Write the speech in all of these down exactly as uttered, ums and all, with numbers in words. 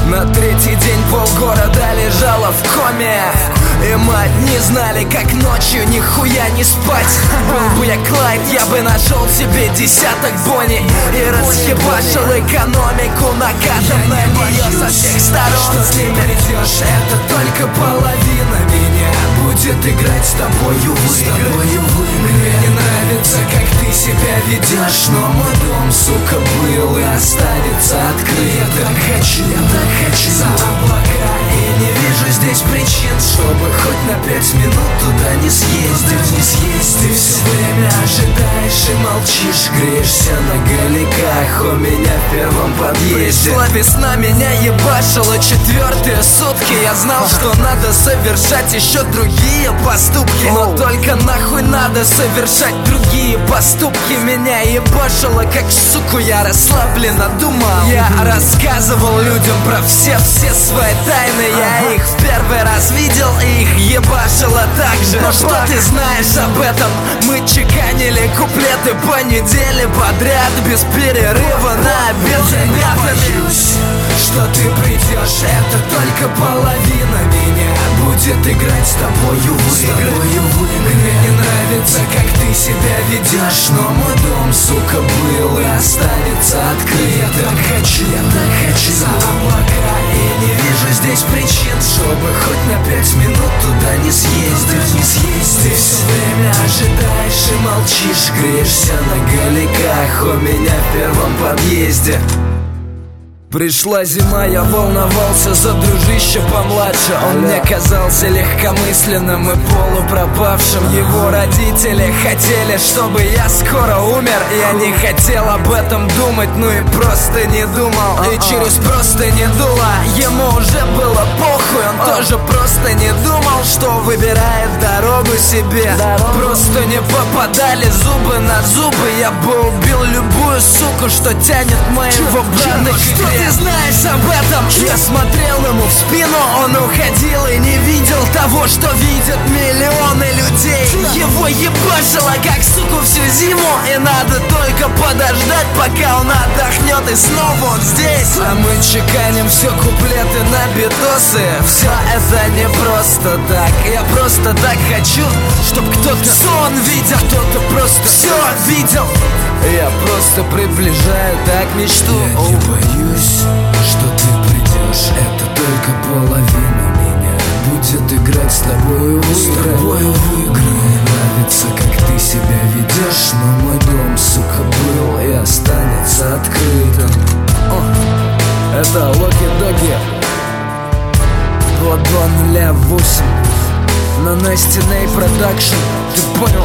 На третий день полгорода лежала в коме, и мы одни знали, как ночью нихуя не спать. Был бы я Клайд, я бы нашел себе десяток Бонни и расхебашил экономику, накатом на нее со всех сторон. Что с ним придешь, это только половина меня будет играть с тобою в игры. Мне не нравится, как ты себя ведешь, но мой дом, сука, был и останется открыт. Я так хочу, я так хочу за облака, и не вижу здесь причин, чтобы хоть на пять минут туда не съездить, не съездить. Ты все время ожидаешь и молчишь, греешься на галиках у меня в первом подъезде. Пришла весна, меня ебашила четвертые сутки. Я знал, что надо совершать еще другие поступки, но только нахуй надо совершать другие поступки. Меня ебашило, как суку, я расслабленно думал. Я рассказывал людям про все-все свои тайны. Я их в первый раз видел и их ебашило так же. Но что ты знаешь об этом? Мы чеканили куплеты по неделе подряд, без перерыва на обед с ребятами. Что ты придешь, это только половина меня будет играть с тобою в игры. Мне не нравится, как ты себя ведешь, но мой дом, сука, был и останется открыт. Я так хочу, я так хочу за облака, и не вижу здесь причин, чтобы хоть на пять минут туда не съездить, не съездить. Ты все время ожидаешь и молчишь, греешься на галиках у меня в первом подъезде. Пришла зима, я волновался за дружище помладше. Он мне казался легкомысленным и полупропавшим. Его родители хотели, чтобы я скоро умер. Я не хотел об этом думать, ну и просто не думал. И через просто не дуло ему уже было похуй. Он тоже просто не думал, что выбирает дорогу себе. Просто не попадали зубы на зубы. Я бы убил любую суку, что тянет моего брата. Ты знаешь об этом? Я смотрел ему в спину, он уходил и не видел того, что видят миллионы людей. Его ебашило, как суку, всю зиму, и надо только подождать, пока он отдохнет, и снова он здесь. А мы чеканим все куплеты на битосы. Все это не просто так. Я просто так хочу, чтоб кто-то сон видел, кто-то просто все видел. Я просто приближаю так мечту. Я не боюсь, что ты придешь, это только половина меня будет играть с тобою в игры. Мне нравится, как ты себя ведешь, но мой дом, сука, был и останется открытым. О, это Локи-Доги два два ноль восемь на Nasty Nate Production. Ты понял?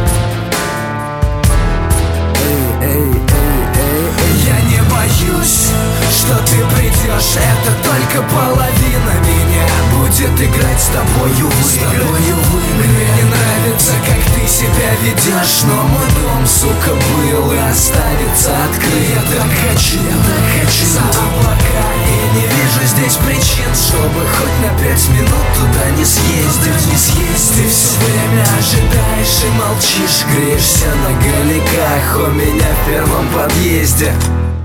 Эй, эй, эй, эй, эй. Я не боюсь, что ты придешь, это только половина меня будет играть с тобою в игры. Мне не нравится, как ты себя ведешь, но мой дом, сука, был и останется открыт. Я так хочу, я так хочу за облака, и не вижу здесь причин, чтобы хоть на пять минут туда не съездить, не съездить. Ты все время ожидаешь и молчишь, греешься на галиках у меня в первом подъезде.